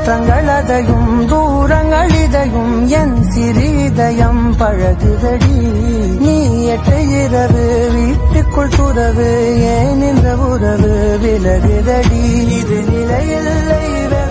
மாற்றங்களதையும் தூரங்களிதையும் என் சிறிதயம் பழகுதடி. நீ எட்ட இரவு வீட்டுக்குள் துறவு, ஏன் இந்த உறவு விலகுதடி. இது நிலையில்லை